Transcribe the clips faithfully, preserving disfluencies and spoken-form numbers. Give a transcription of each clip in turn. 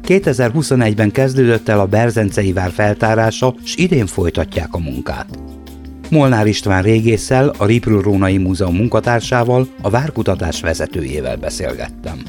kétezer-huszonegyben kezdődött el a Berzencei vár feltárása, s idén folytatják a munkát. Molnár István régésszel, a Riprul-Rónai Múzeum munkatársával, a várkutatás vezetőjével beszélgettem.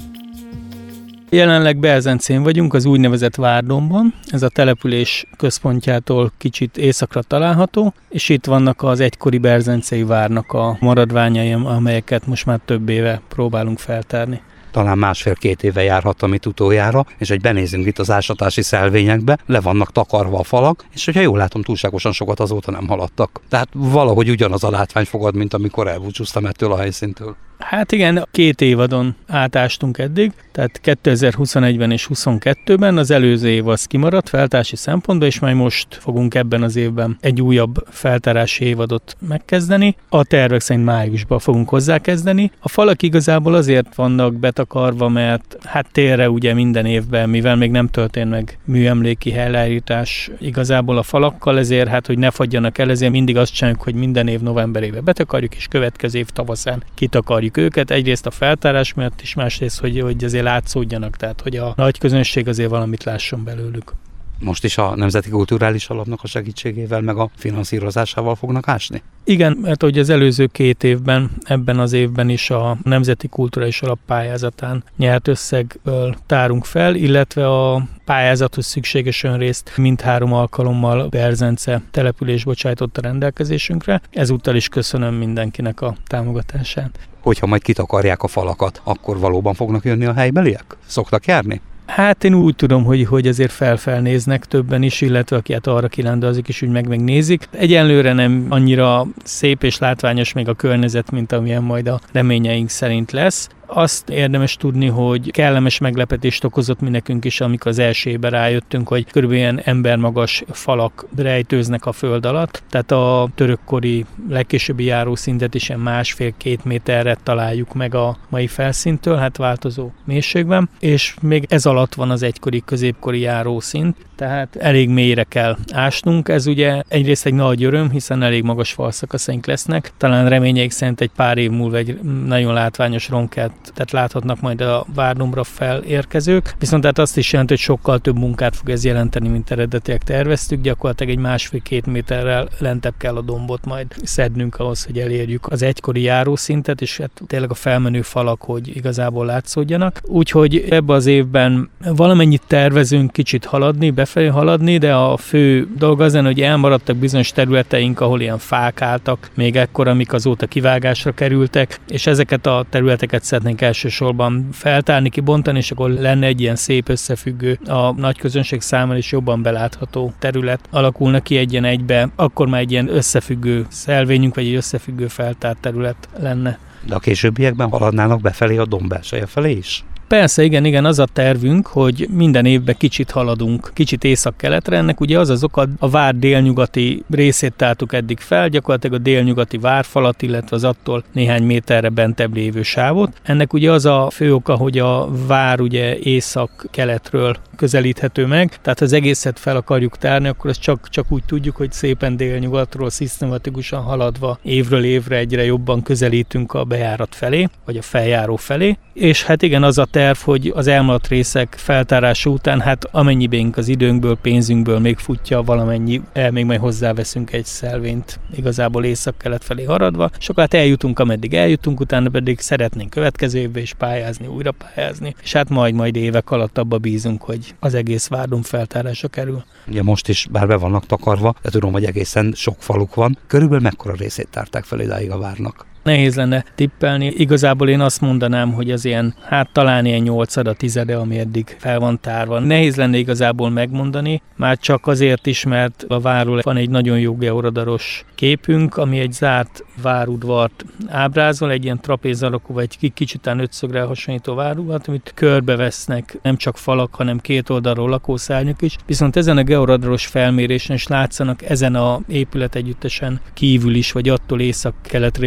Jelenleg Berzencén vagyunk, az úgynevezett Várdombon. Ez a település központjától kicsit északra található, és itt vannak az egykori berzencei várnak a maradványai, amelyeket most már több éve próbálunk feltárni. Talán másfél-két éve járhattam itt utoljára, és hogy benézünk itt az ásatási szelvényekbe, le vannak takarva a falak, és hogyha jól látom, túlságosan sokat azóta nem haladtak. Tehát valahogy ugyanaz a látvány fogad, mint amikor elbúcsúztam ettől a helyszíntől. Hát igen, két évadon átástunk eddig, tehát kétezer-huszonegyben és huszonkettőben, az előző év az kimaradt feltárási szempontból, és majd most fogunk ebben az évben egy újabb feltárási évadot megkezdeni. A tervek szerint májusban fogunk hozzákezdeni. A falak igazából azért vannak betakarva, mert hát télre ugye minden évben, mivel még nem történt meg műemléki helyreállítás igazából a falakkal, ezért hát, hogy ne fagyjanak el, ezért mindig azt csináljuk, hogy minden év novemberében betakarjuk, és következő év tavaszán kitakarjuk őket, egyrészt a feltárás miatt is, másrészt, hogy, hogy azért látszódjanak, tehát hogy a nagy közönség azért valamit lásson belőlük. Most is a Nemzeti Kulturális Alapnak a segítségével, meg a finanszírozásával fognak ásni? Igen, mert hogy az előző két évben, ebben az évben is a Nemzeti Kulturális Alap pályázatán nyert összegből tárunk fel, illetve a pályázathoz szükséges önrészt mindhárom alkalommal Berzence település bocsájtott a rendelkezésünkre. Ezúttal is köszönöm mindenkinek a támogatását. Hogyha majd kitakarják a falakat, akkor valóban fognak jönni a helybeliek? Szoktak járni? Hát én úgy tudom, hogy, hogy azért felfelnéznek többen is, illetve aki hát arra kirándozik is, úgy meg megnézik. Egyenlőre nem annyira szép és látványos még a környezet, mint amilyen majd a reményeink szerint lesz. Azt érdemes tudni, hogy kellemes meglepetést okozott mi nekünk is, amikor az első évben rájöttünk, hogy körülbelül ilyen embermagas falak rejtőznek a föld alatt. Tehát a törökkori legkésőbbi járószintet is ilyen másfél-két méterre találjuk meg a mai felszíntől, hát változó mélységben, és még ez alatt van az egykori, középkori járószint, tehát elég mélyre kell ásnunk. Ez ugye egyrészt egy nagy öröm, hiszen elég magas falszakaszaink lesznek. Talán reményeik szerint egy pár év múlva egy nagyon látványos ronkát, tehát láthatnak majd a Várdombra felérkezők. Viszont tehát azt is jelenti, hogy sokkal több munkát fog ez jelenteni, mint eredetileg terveztük. Gyakorlatilag egy másfél-két méterrel lentebb kell a dombot majd szednünk ahhoz, hogy elérjük az egykori járószintet, és hát tényleg a felmenő falak, hogy igazából látszódjanak. Úgyhogy ebben az évben valamennyit tervezünk kicsit haladni, befelé haladni, de a fő dolog az, hogy elmaradtak bizonyos területeink, ahol ilyen fák álltak, még ekkor, amik azóta kivágásra kerültek, és ezeket a területeket szeretnénk elsősorban feltárni, kibontani, és akkor lenne egy ilyen szép összefüggő, a nagy közönség számára is jobban belátható terület alakulna ki egy ilyen egybe, akkor már egy ilyen összefüggő szelvényünk, vagy egy összefüggő feltárt terület lenne. De a későbbiekben haladnának befelé a domb belseje felé is? Persze, igen, igen, az a tervünk, hogy minden évben kicsit haladunk, kicsit észak-keletre. Ennek ugye az az oka, a vár délnyugati részét tártuk eddig fel, gyakorlatilag a délnyugati várfalat, illetve az attól néhány méterre bentebb lévő sávot. Ennek ugye az a fő oka, hogy a vár ugye észak-keletről közelíthető meg, tehát ha az egészet fel akarjuk tárni, akkor ezt csak, csak úgy tudjuk, hogy szépen délnyugatról szisztematikusan haladva évről évre egyre jobban közelítünk a bejárat felé, vagy a feljáró felé. És hát igen, az a terv, hogy az elmaradt részek feltárása után, hát amennyiben az időnkből, pénzünkből még futja valamennyi, el még majd hozzáveszünk egy szelvényt igazából észak-kelet felé haradva, és akkor hát eljutunk, ameddig eljutunk, utána pedig szeretnénk következő évben is pályázni, újra pályázni, és hát majd-majd évek alatt abba bízunk, hogy az egész Várdomb feltárásra kerül. Ugye most is, bár be vannak takarva, de tudom, hogy egészen sok faluk van. Körülbelül mekkora részét tárták fel idáig a várnak? Nehéz lenne tippelni. Igazából én azt mondanám, hogy az ilyen, hát talán ilyen nyolcada, tizede, ami eddig fel van tárva. Nehéz lenne igazából megmondani, már csak azért is, mert a várról van egy nagyon jó georadaros képünk, ami egy zárt várudvart ábrázol, egy ilyen trapéz alakú, vagy kicsit ötszögre hasonlító várudvart, amit körbevesznek nem csak falak, hanem két oldalról lakószárnyak is. Viszont ezen a georadaros felmérésen is látszanak ezen a épület együttesen kívül is, vagy attól észak-keletre és még tovább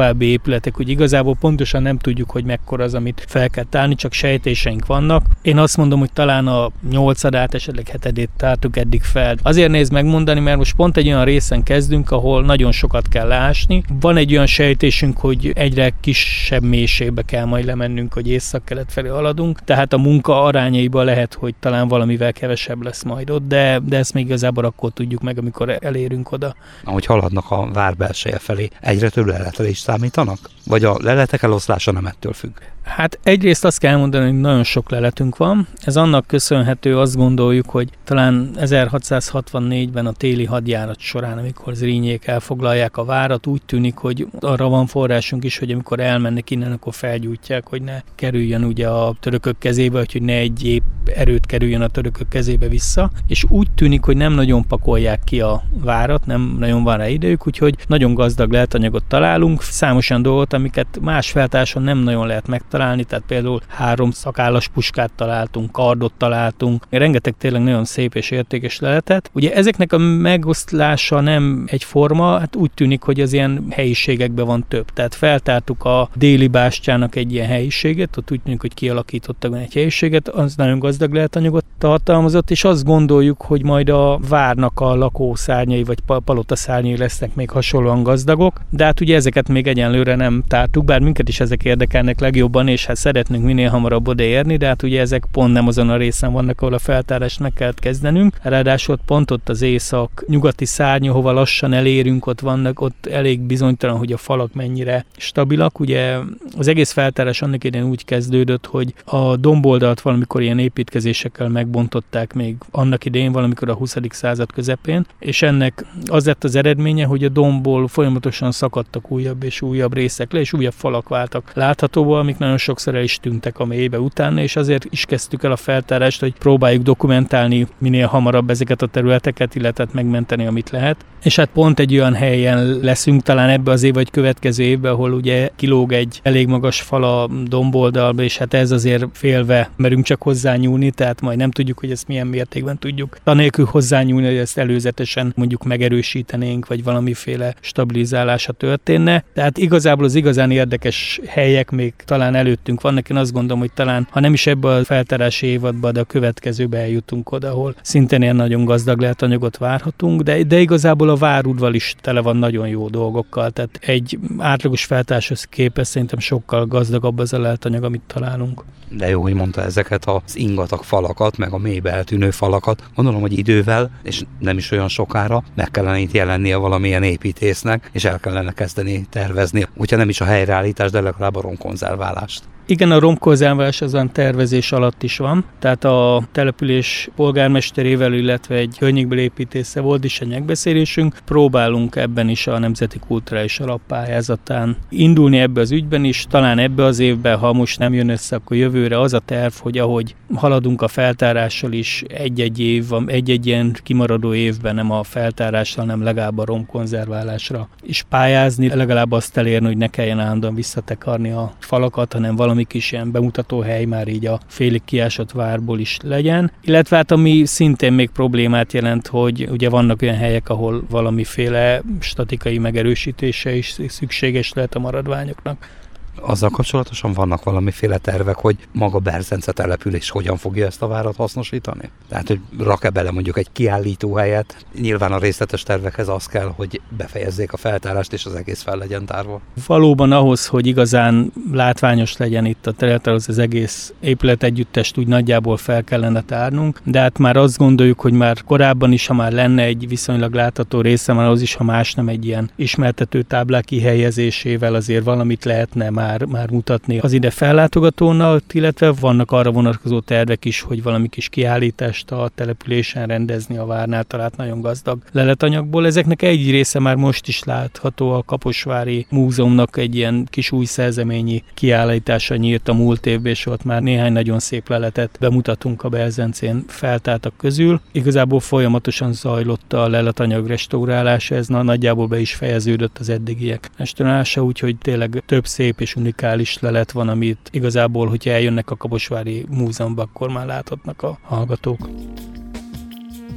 további épületek, úgy igazából pontosan nem tudjuk, hogy mekkora az, amit fel kell tárni, csak sejtéseink vannak. Én azt mondom, hogy talán a nyolcadát, esetleg hetedét tártuk eddig fel. Azért nézd megmondani, mert most pont egy olyan részen kezdünk, ahol nagyon sokat kell leásni. Van egy olyan sejtésünk, hogy egyre kisebb mélységbe kell majd lemennünk, hogy észak-kelet felé haladunk, tehát a munka arányaiban lehet, hogy talán valamivel kevesebb lesz majd ott, de, de ezt még igazából akkor tudjuk meg, amikor elérünk oda. Ahogy haladnak a vár belseje felé, egyre több leletre is számítanak? Vagy a leletek eloszlása nem ettől függ? Hát egyrészt azt kell mondani, hogy nagyon sok leletünk van. Ez annak köszönhető, azt gondoljuk, hogy talán ezerhatszázhatvannégyben a téli hadjárat során, amikor Zrínyiék elfoglalják a várat, úgy tűnik, hogy arra van forrásunk is, hogy amikor elmennek innen, akkor felgyújtják, hogy ne kerüljön ugye a törökök kezébe, hogy ne egy épp erőt kerüljön a törökök kezébe vissza. És úgy tűnik, hogy nem nagyon pakolják ki a várat, nem nagyon van rá idejük, úgyhogy nagyon gazdag leletanyagot találunk, számos olyan dolgot, amiket más feltáson nem nagyon lehet megtalálni, tehát például három szakállas puskát találtunk, kardot találtunk, rengeteg tényleg nagyon szép és értékes leletet. Ugye ezeknek a megoszlása nem egyforma, hát úgy tűnik, hogy az ilyen helyiségekben van több. Tehát feltártuk a déli bástyának egy ilyen helyiséget, ott úgy tűnik, hogy kialakítottak egy helyiséget, az nagyon gazdag leletanyagot tartalmazott, és azt gondoljuk, hogy majd a várnak a lakószárnyai vagy palotaszárnyai lesznek még hasonlóan gazdagok, de hát ugye ezeket még egyenlőre nem tártuk, bár minket is ezek érdekelnek legjobban, és hát szeretnénk minél hamarabb odaérni, de hát ugye ezek pont nem azon a részen vannak, ahol a feltárást meg kellett kezdenünk. Ráadásul pont ott az észak-nyugati szárny, hova lassan elérünk, ott vannak, ott elég bizonytalan, hogy a falak mennyire stabilak. Ugye az egész feltárás annak idején úgy kezdődött, hogy a domboldalt valamikor ilyen építkezésekkel megbontották még annak idején, valamikor a huszadik század közepén, és ennek az lett az eredménye, hogy a dombból folyamatosan szakadtak újabb és újabb részek le, és újabb falak váltak láthatóval, amik nagyon sokszor el is tűntek a mélybe utána, és azért is kezdtük el a feltárást, hogy próbáljuk dokumentálni minél hamarabb ezeket a területeket, illetve megmenteni, amit lehet. És hát pont egy olyan helyen leszünk talán ebbe az év vagy következő évben, ahol ugye kilóg egy elég magas fal a domboldalba, és hát ez azért félve merünk csak hozzányúlni, tehát majd nem tudjuk, hogy ezt milyen mértékben tudjuk. Anélkül hozzányúlni, hogy ezt előzetesen mondjuk megerősítenénk, vagy valamiféle stabilizálása történne. Tehát igazából az igazán érdekes helyek még talán előttünk vannak. Én azt gondolom, hogy talán, ha nem is ebbe a feltárási évadban, de a következőbe eljutunk oda, ahol szintén ilyen nagyon gazdag leletanyagot várhatunk, de, de igazából a várudval is tele van nagyon jó dolgokkal. Tehát egy átlagos feltáráshoz képest szerintem sokkal gazdagabb az a leletanyag, amit találunk. De jó, hogy mondta ezeket az ingatag falakat, meg a mélybe eltűnő falakat. Gondolom, hogy idővel, és nem is olyan sokára meg kellene itt jelennie valamilyen építésznek, és el kellene kezdeni tervezni, hogyha nem is a helyreállítás, de legalább a romkonzerválást. Igen, a romkonzerválás azon tervezés alatt is van, tehát a település polgármesterével, illetve egy környékbeli építésszel volt is egy megbeszélésünk. Próbálunk ebben is a Nemzeti Kulturális Alap pályázatán indulni ebbe az ügyben is, talán ebbe az évben, ha most nem jön össze, akkor jövőre az a terv, hogy ahogy haladunk a feltárással is, egy-egy év, egy-egy ilyen kimaradó évben nem a feltárással, hanem legalább a romkonzerválásra is pályázni, legalább azt elérni, hogy ne kelljen állandóan visszatekarni a falakat, hanem valami kis ilyen bemutató hely már így a félig kiásott várból is legyen. Illetve hát ami szintén még problémát jelent, hogy ugye vannak olyan helyek, ahol valamiféle statikai megerősítése is szükséges lehet a maradványoknak. Azzal kapcsolatosan vannak valamiféle tervek, hogy maga Berzence település hogyan fogja ezt a várat hasznosítani? Tehát, hogy rak-e bele mondjuk egy kiállítóhelyet? Nyilván a részletes tervekhez az kell, hogy befejezzék a feltárást, és az egész fel legyen tárva. Valóban ahhoz, hogy igazán látványos legyen itt a terület, az az egész épület együttest úgy nagyjából fel kellene tárnunk, de hát már azt gondoljuk, hogy már korábban is, ha már lenne egy viszonylag látható része, már az is, ha más nem egy ilyen ismertető táblák kihelyezésével azért valamit lehetne már Már, már mutatni az ide fellátogatónak, illetve vannak arra vonatkozó tervek is, hogy valami kis kiállítást a településen rendezni a várnál talált nagyon gazdag leletanyagból. Ezeknek egy része már most is látható, a Kaposvári Múzeumnak egy ilyen kis új szerzeményi kiállítása nyílt a múlt évben, és ott már néhány nagyon szép leletet bemutatunk a Berzencén feltártak közül. Igazából folyamatosan zajlott a leletanyag restaurálása, ez nagyjából be is fejeződött az eddigiek restaurálása, úgyhogy tényleg több szép és unikális lelet van, amit igazából, hogyha eljönnek a Kaposvári Múzeumba, akkor már láthatnak a hallgatók.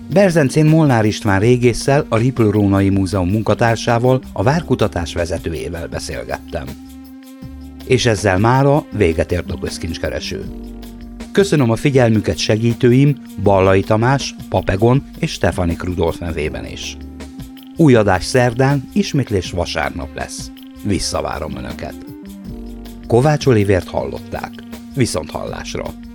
Berzencén Molnár István régésszel, a Ripl-Rónai Múzeum munkatársával, a várkutatás vezetőjével beszélgettem. És ezzel mára véget ért a Közkincskereső. Köszönöm a figyelmüket segítőim, Ballai Tamás, Papegon és Stefanik Rudolf nevében is. Új adás szerdán, ismétlés vasárnap lesz. Visszavárom Önöket. Kovács Olivért hallották. Viszont hallásra!